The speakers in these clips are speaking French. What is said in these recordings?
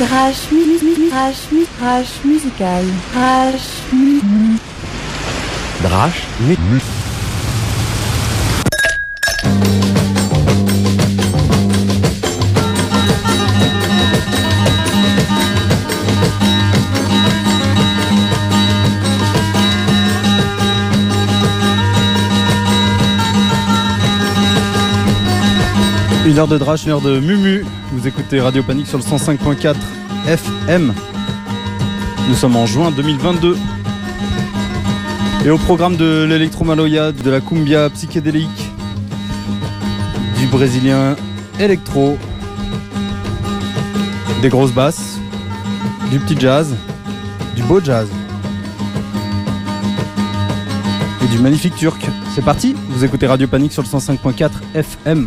musical. Une heure de drache, une heure de mumu. Vous écoutez Radio Panique sur le 105.4 FM. Nous sommes en juin 2022. Et au programme de l'électromaloya, de la cumbia psychédélique, du brésilien électro, des grosses basses, du petit jazz, du beau jazz et du magnifique turc. C'est parti, vous écoutez Radio Panique sur le 105.4 FM.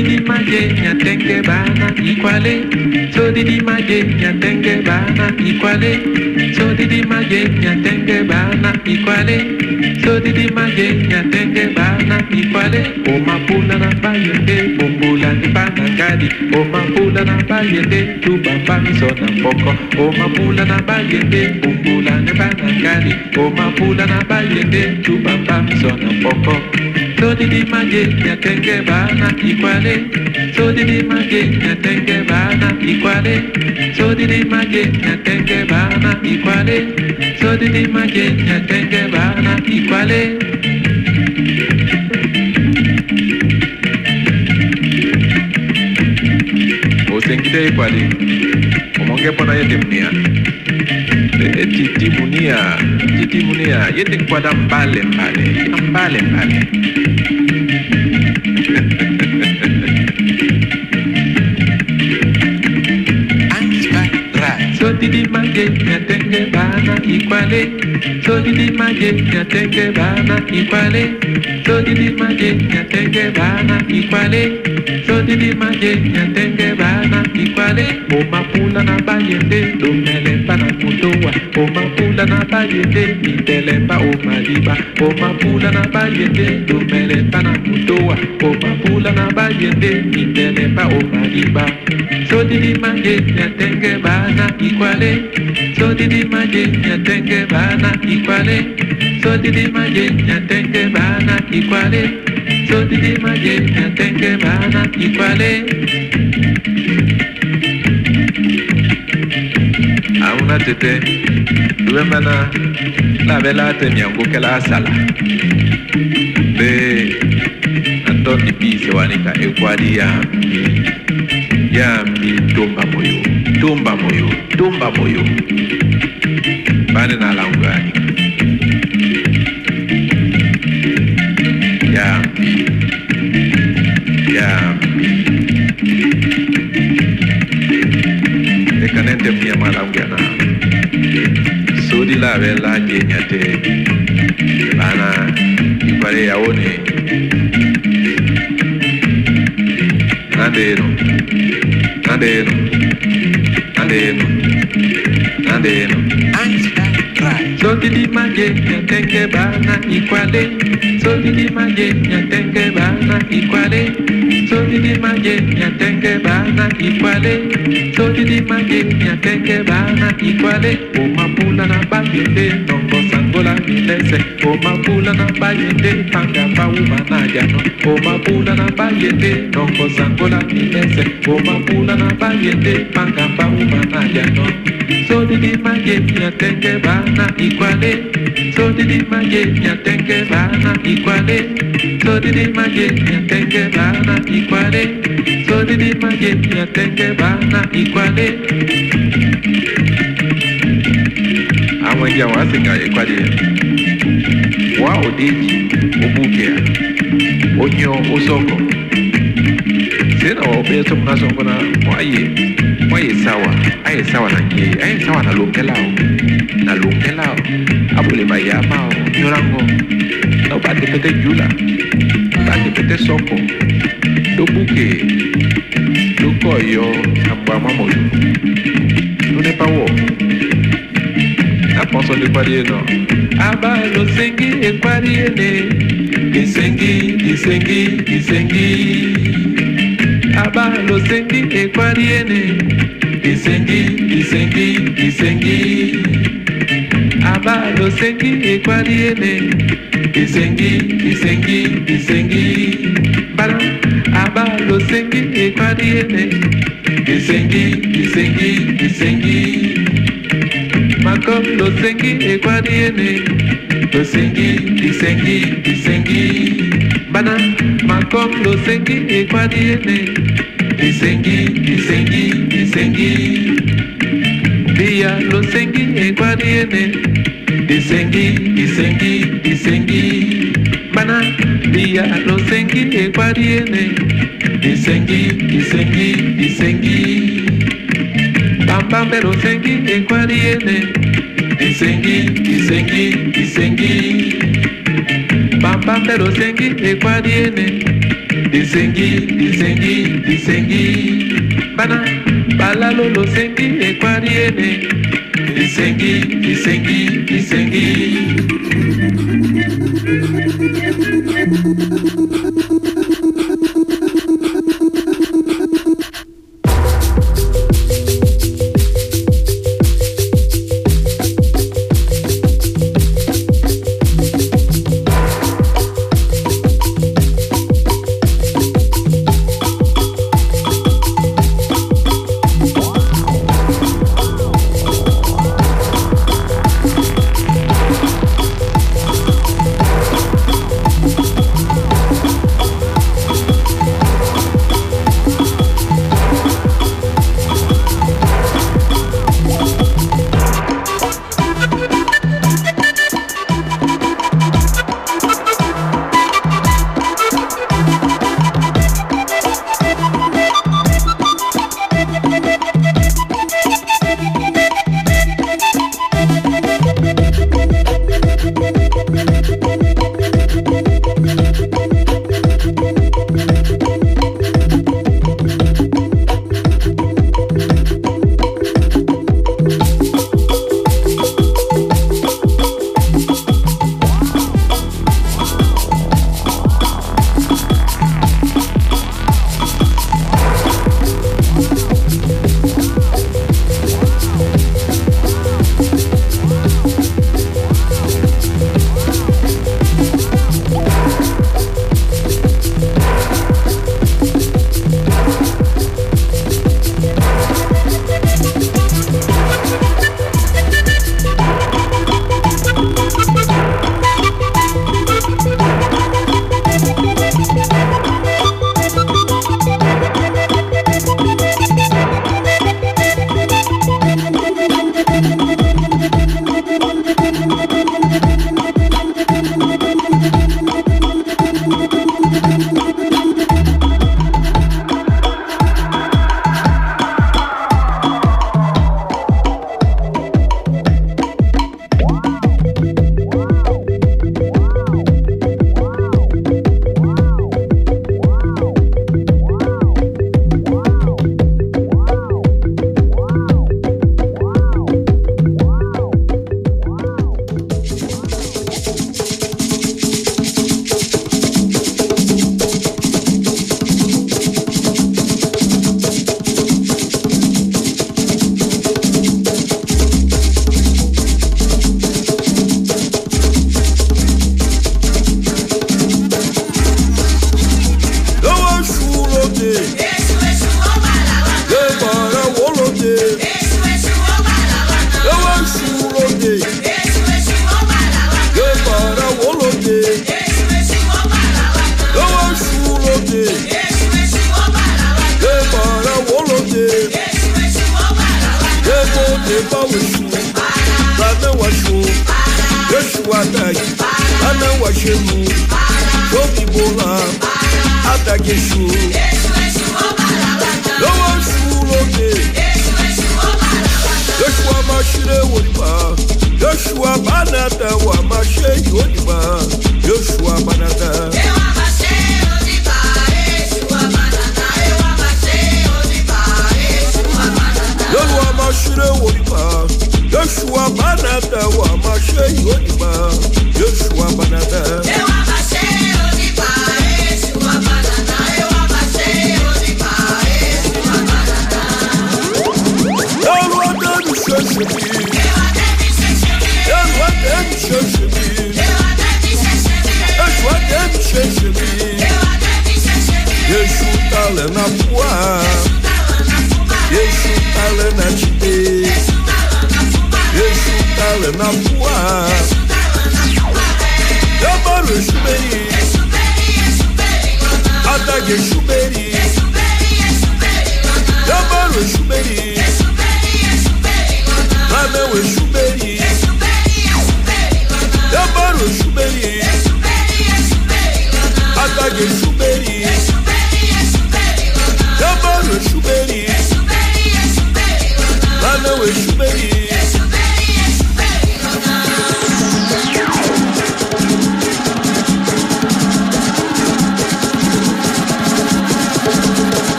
didi maje nyatenge bana ikwale. So didi maje nyatenge bana ikwale. So didi maje nyatenge bana ikwale. So didi maje nyatenge bana ikwale. O mapula na bayende bombula ni bana ngadi. O mapula na bayende tu bamba misona poko. O mapula na bayende bombula ni bana ngadi. O mapula na bayende tu bamba misona poko. So didi maje nyatenge bana ikwale. So didi maje nyatenge bana ikwale. So didi maje nyatenge bana ikwale. So didi maje nyatenge bana ikwale. Osengide ikwale. Omonge pona yete munia. Titi munia. Yete kwada mbale. So didi maje nyatenge bana ikwale. So didi maje nyatenge bana ikwale. So didi maje nyatenge bana ikwale. So didi maje nyatenge bana ikwale. O mapula na bayende domele bana mutoa. O mapula na bayende mitele ba o maliba. O mapula na bayende domele bana mutoa. O mapula na bayende mitele ba o maliba. So didi maje nyatenge bana ikwale. So didi maje nyatenge bana ikwale. So didi maje nyatenge bana ikwale. So didi maje nyatenge bana ikwale. Auna tete duwe mana la vela te nyango kela sala be Antoni bise wanika ekwadi ya mi tomba moyo bane na langani ya ekanente mia malangana sodi la vela jenyate bana ipare yaone Nadeno. So didi maje nyatenge bana ikwale. So didi maje nyatenge bana ikwale. So didi maje nyatenge bana ikwale. So didi maje nyatenge bana ikwale. O mapula na bayende nongo sangola milese. O mapula na bayende panga pa umana jano. O mapula na bayende nongo sangola milese. O mapula na bayende panga pa umana jano. So didi maje nyatenge bana ikwale. So didi maje nyatenge bana ikwale. So didi maje nyatenge bana ikwale. So didi maje nyatenge bana ikwale. Amwenja wasinga ikwale. Wa odiji obukea. Onyo osoko. Sena wa obeso mnasongo na mwaye sawa. Aye sawa na ngie. Aye sawa na lungelao. Abule bayamao. Nyorango. No bate pete jula. Bate pete soko. Do buke. Do koyo. Ambwa mamoyo. Do ne pa wo. Na ponso de kwarie no. Aba lo sengi e kwarie ne. Disengi. Aba lo sengi e kwarie ne. Disengi. Aba lo sengi e kwarie ne. Disengi. Bara. Aba lo sengi e kwarie ne. Disengi. Makom lo sengi e kwarie ne. Disengi. Bana. Makom lo sengi e kwarie ne. Disengi. Dia lo sengi e kwarie ne. Disengi. Bana. Dia lo sengi e kwarie ne. Disengi. Bamba lo sengi e kwarie ne. Disengi. Bamba lo sengi e kwarie ne. disengi bana balalolo sengi ekwariene disengi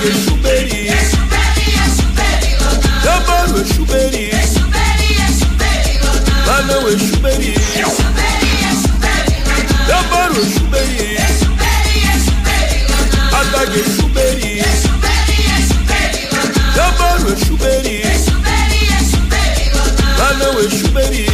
Shuberi, Yabaru Shuberi, Lana we Shuberi, Yabaru Shuberi, Adage Shuberi, Yabaru Shuberi, Lana we Shuberi.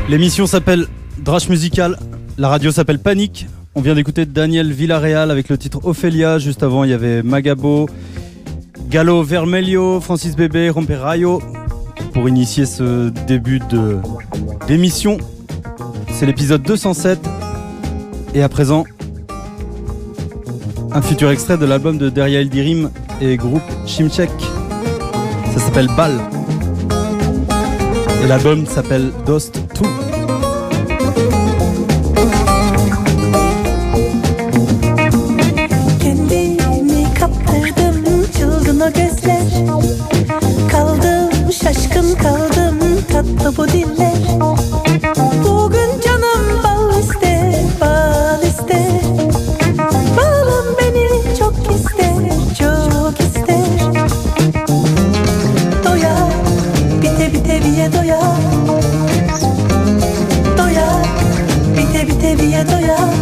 L'émission s'appelle Drash Musical, la radio s'appelle Panique. On vient d'écouter Daniel Villarreal avec le titre Ophélia. Juste avant, il y avait Magabo, Gallo Vermelho, Francis Bébé, Romperayo. Pour initier ce début d'émission, c'est l'épisode 207. Et à présent, un futur extrait de l'album de Derya Yildirim et groupe Shimchek. Ça s'appelle Bal. Et l'album s'appelle Dost 2. Kendimi kaptırdım çılgın o gözler. Kaldım şaşkın kaldım tatlı bu diller. Bugün canım bal ister, bal ister. Balım beni çok ister, çok ister. Doyar, bite bite biye doyar. Doyar, bite bite biye doyar.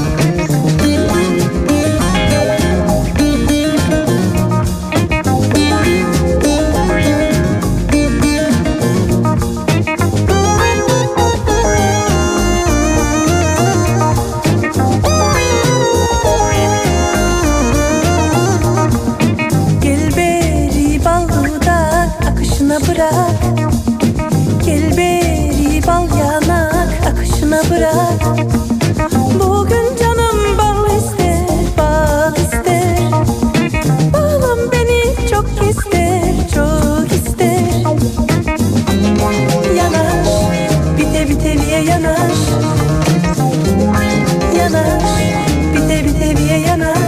Bırak, gel beri bal yanak akışına bırak. Bugün canım bal ister, bal ister. Balım beni çok ister, çok ister. Yanaş, bite bite diye yanaş. Yanaş, bite bite diye yanaş.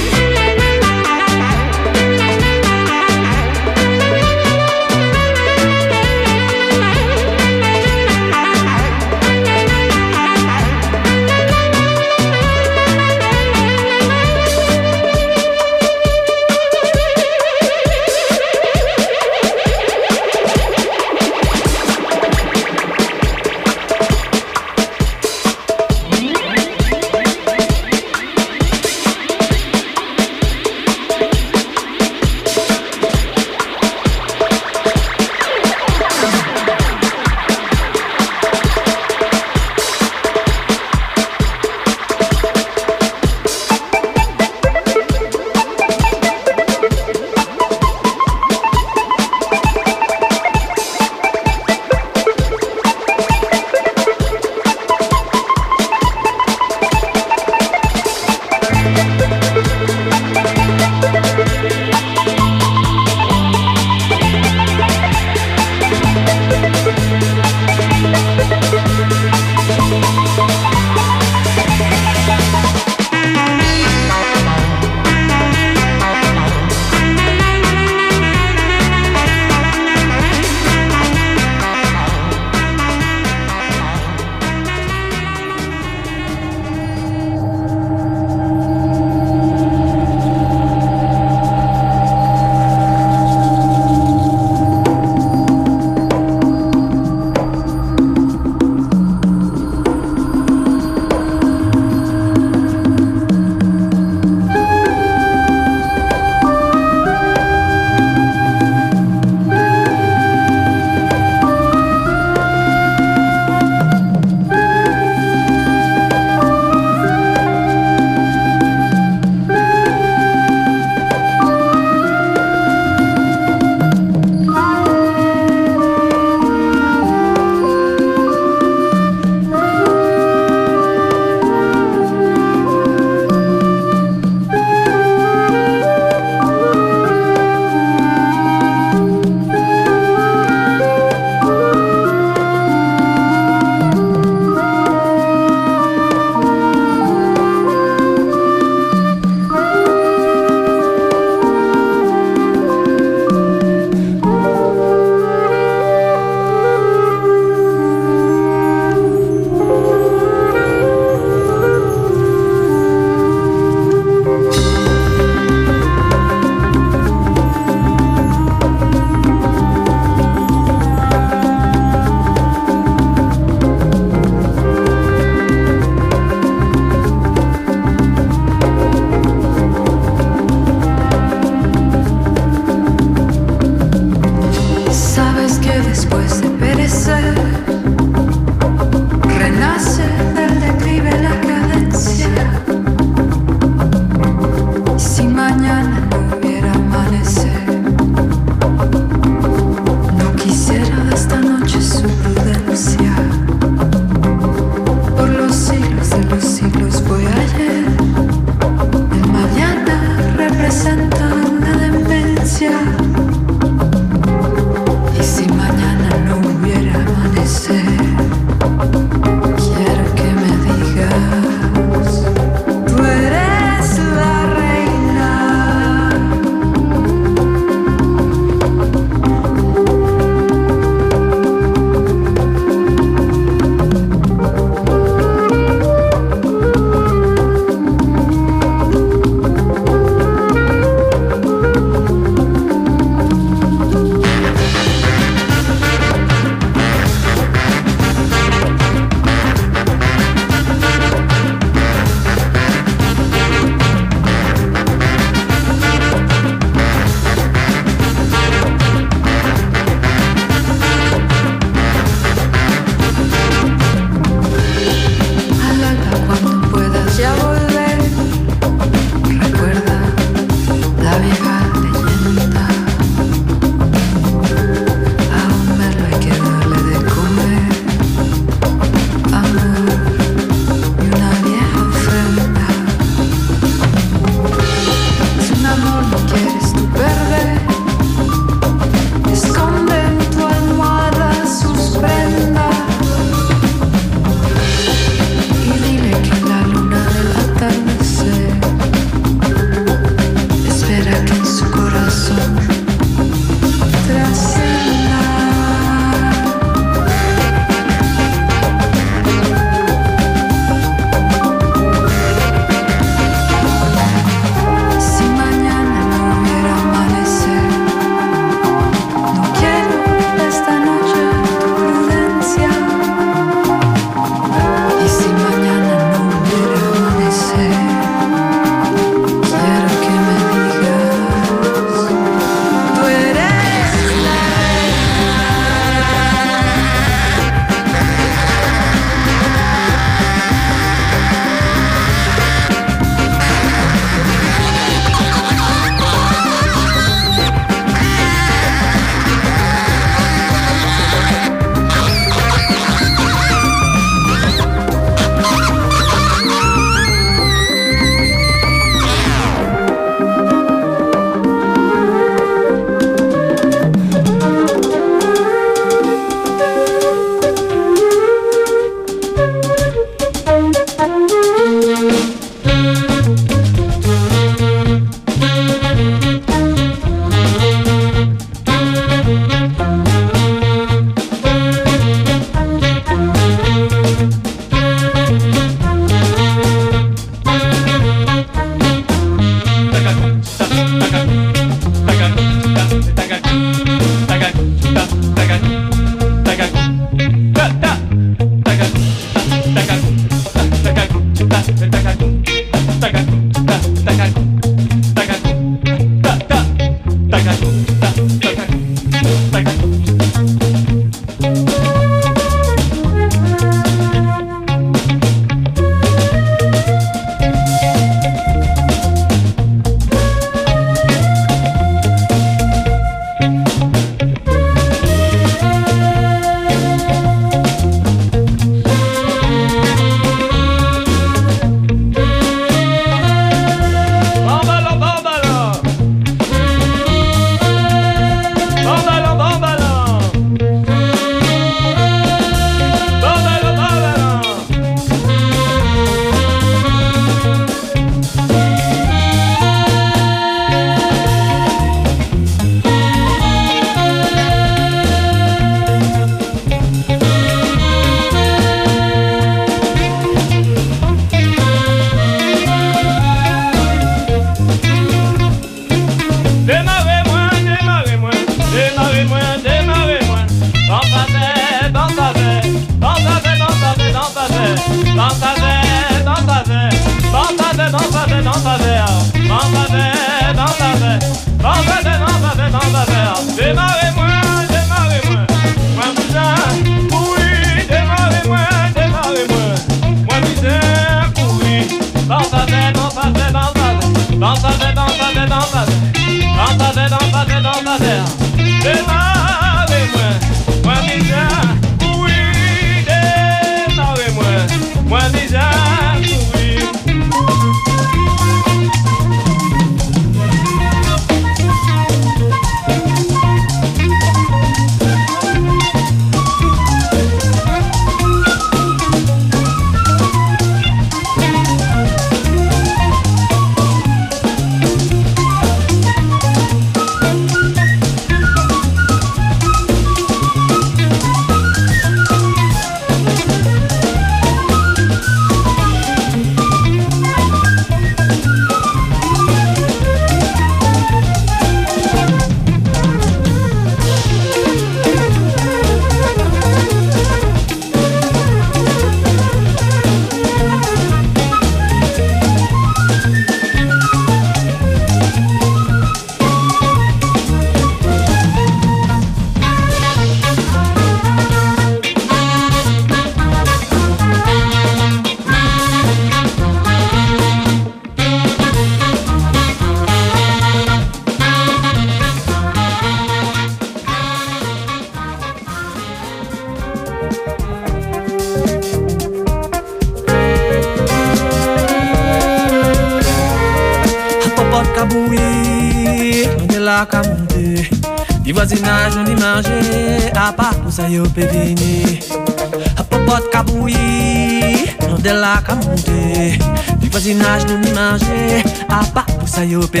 Di voisinage on y mange, à part pour ça yo peut venir. A popote kabouyi, on de la monter. Di voisinage on y mange, à part pour ça yo peut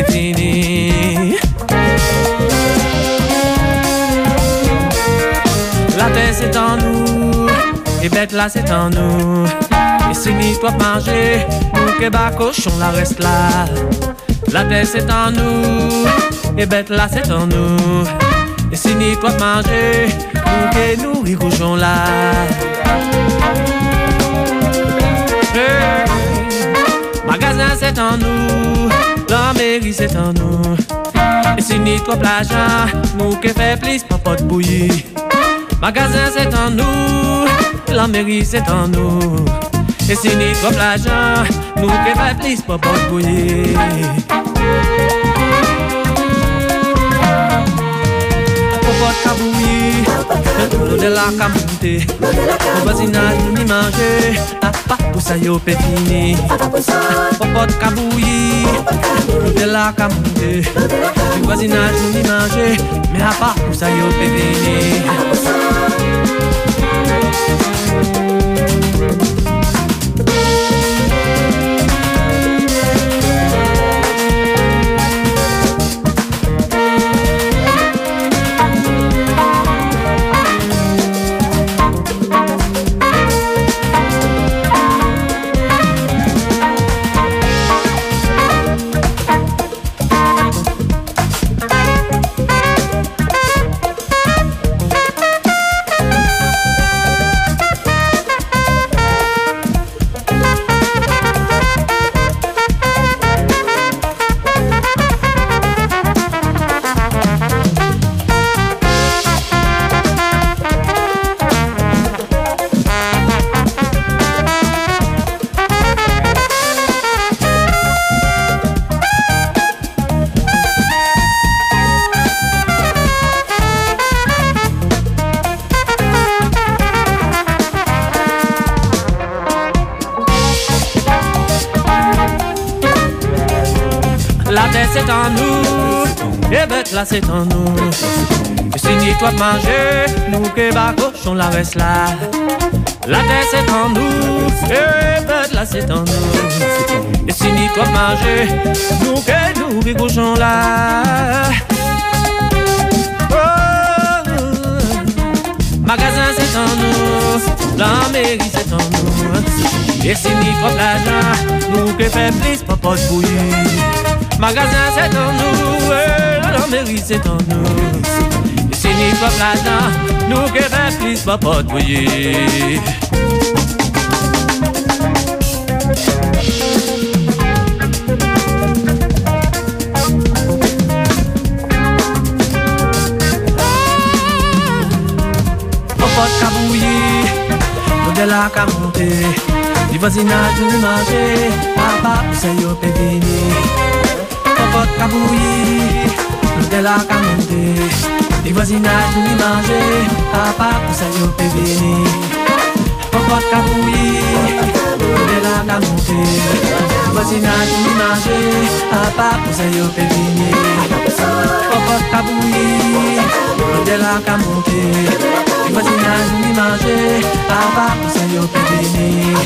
venir. La terre c'est en nous, et bête là c'est en nous. Et si ni toi manger, nous que bas cochon la reste là. La terre c'est en nous, et bête là c'est en nous. Et si ni toi manger, nous que nous y cochon là. Magasin c'est en nous, la mairie c'est en nous. Et si ni toi plage, nous que fait plus pas pot bouillir. Magasin c'est en nous, la mairie c'est en nous. Et si ni trop l'argent, nous que fait plus pas pot bouillir. Popote kabouyi, l'eau de la monter. Au voisinage nous y manger, à part pour ça yo peut finir. Popote kabouyi, l'eau de la monter. Du voisinage nous y manger, mais à part pour ça yo peut finir. La terre c'est en nous, et bête là c'est en nous. Et si ni toi manger, nous que bas cochon la reste là. La terre c'est en nous, et bête là c'est en nous. Et si ni toi manger, nous que cochon là. Magasin c'est en nous, la mairie c'est en nous. Et si ni trop l'argent, nous que fait plus pas de bouillir. Magasin c'est en nous, la mairie c'est en nous. Et si ni trop l'argent, nous que fait plus pas de bouillir. De la ka monter, du voisinage nous manger, papa c'est yo pe venir. Popote ka bouillir, de la ka monter, du voisinage nous manger, papa c'est yo pe venir. Popote ka bouillir, de la ka monter, du voisinage nous manger, papa c'est yo pe venir. Popote ka bouillir, de la ka monter. Du voisinage ni manger, papa pour ça yo peut venir.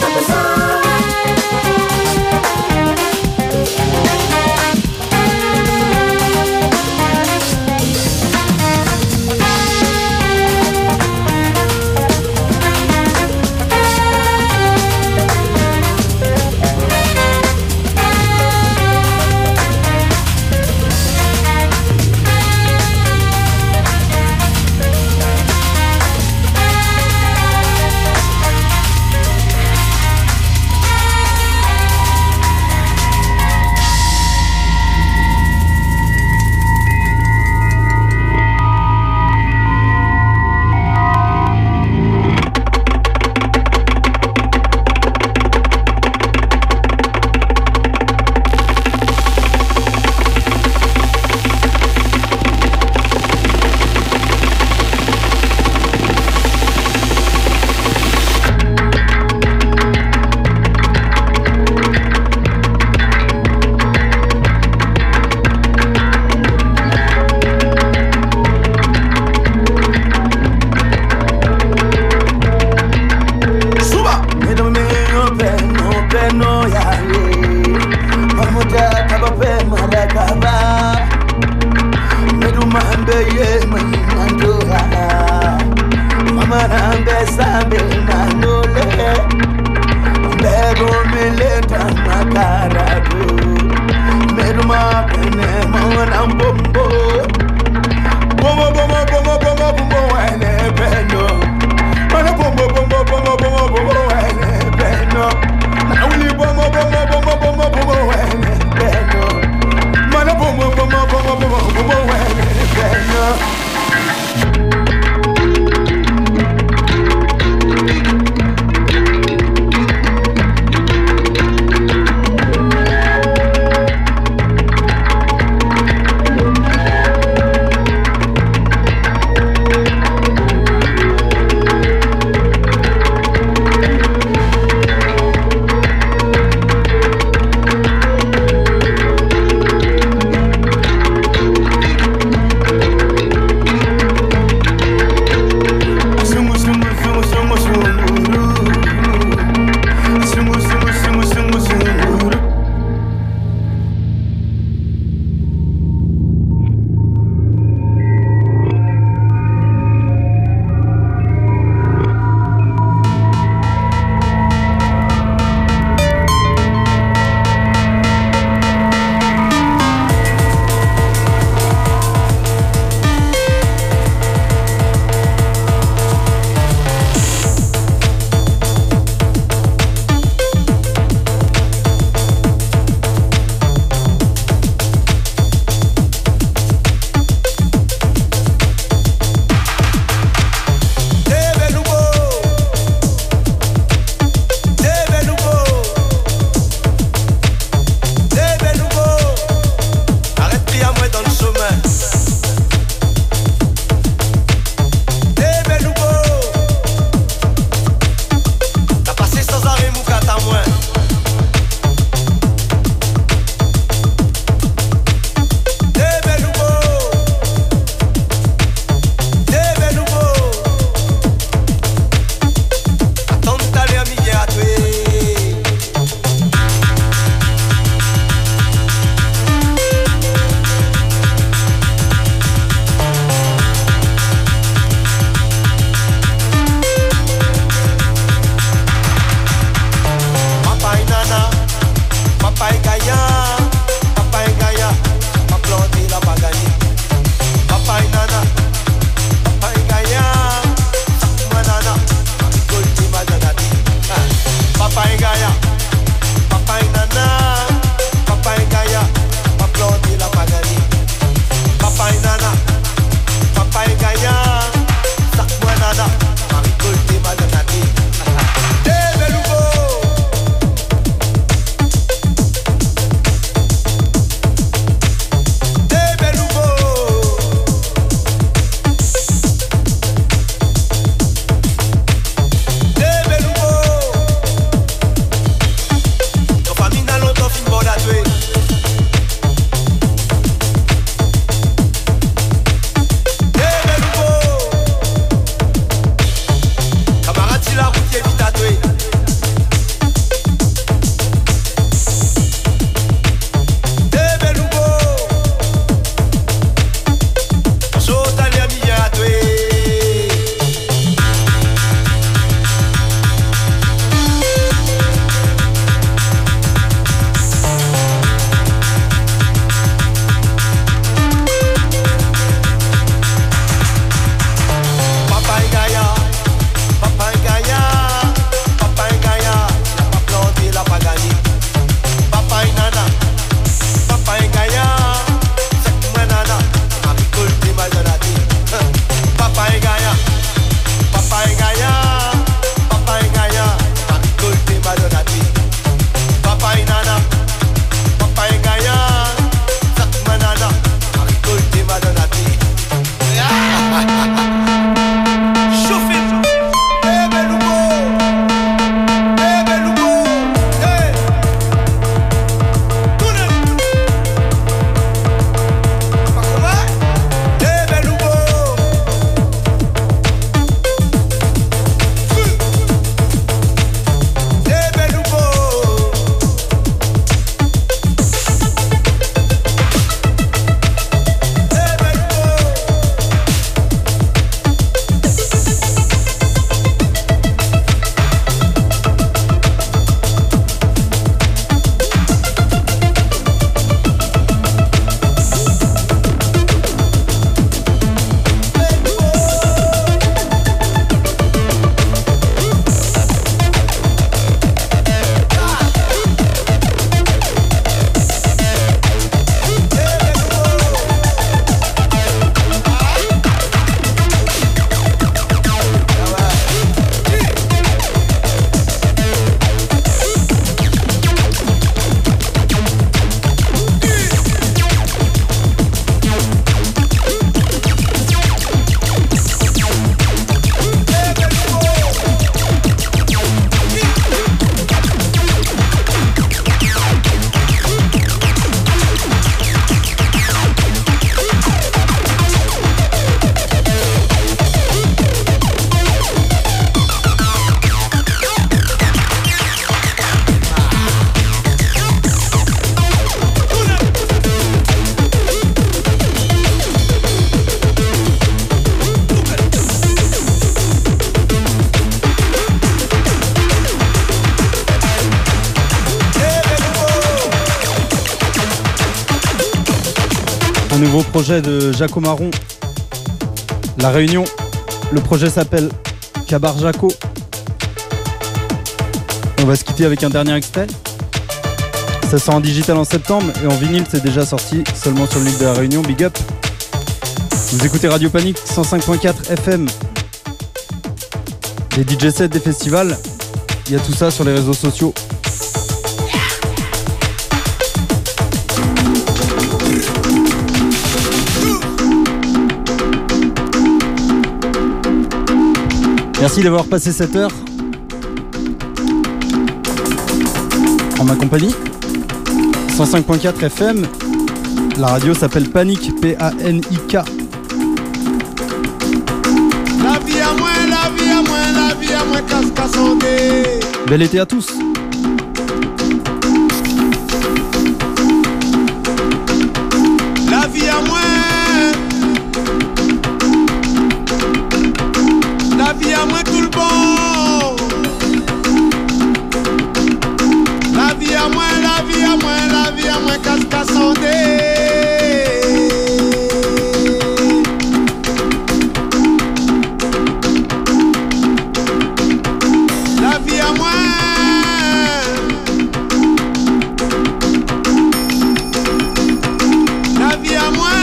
Un nouveau projet de Jaco Marron, La Réunion. Le projet s'appelle Kabar Jaco. On va se quitter avec un dernier extrait. Ça sort en digital en septembre et en vinyle c'est déjà sorti seulement sur l'île de la Réunion. Big up. Vous écoutez Radio Panique 105.4 FM. Les DJ sets des festivals, il y a tout ça sur les réseaux sociaux. Merci d'avoir passé cette heure en ma compagnie. 105.4 FM. La radio s'appelle Panique, P-A-N-I-K. La vie à moi, la vie à moi, la vie à moi, casse-cassandé. Bel été à tous. La vie à moi. La vie à moi tout le bon. La vie à moi, la vie à moi, la vie à moi, casse-cassandé. La vie à moi. La vie à moi.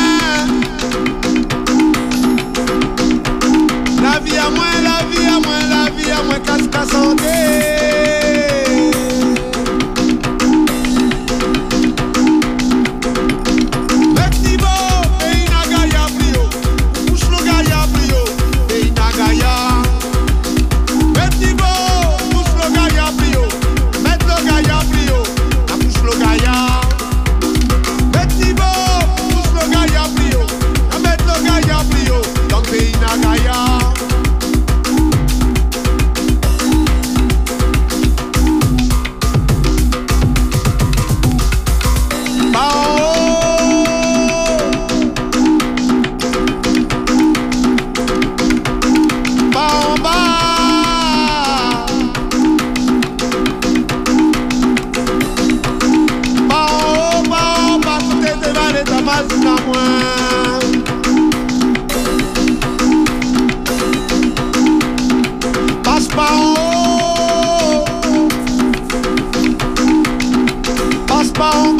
La vie à moi, la vie à moi, la vie à moi, casse-cassandé. Passe pas en